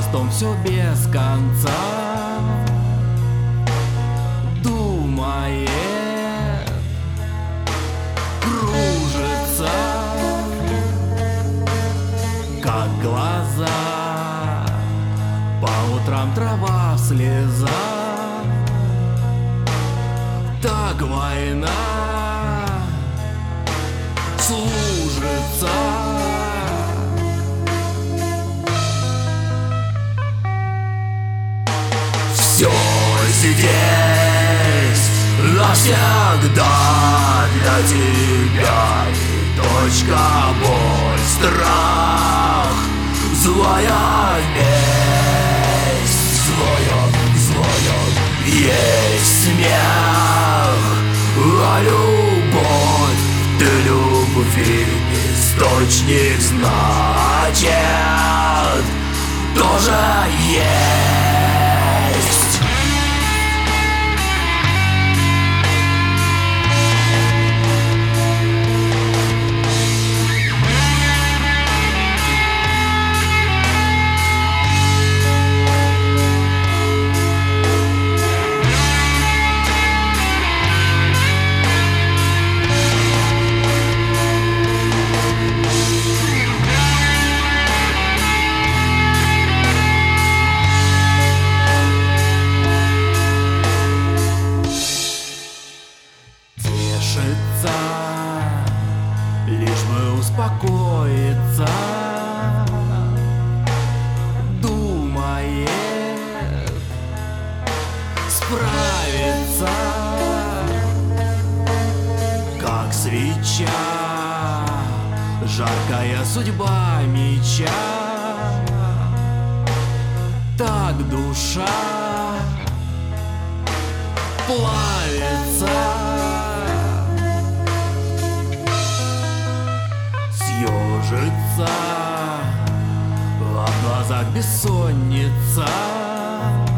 потом все без конца думает, кружится, как глаза. По утрам трава в слезах. Так война служится. Все здесь навсегда для тебя. И точка, боль, страх, злая месть, злая есть смех, а любовь, ты любви источник, значит, тоже есть. Лишь бы успокоиться, думает справиться, как свеча, жаркая судьба меча. Так душа плавится, съежится, а в глазах бессонница.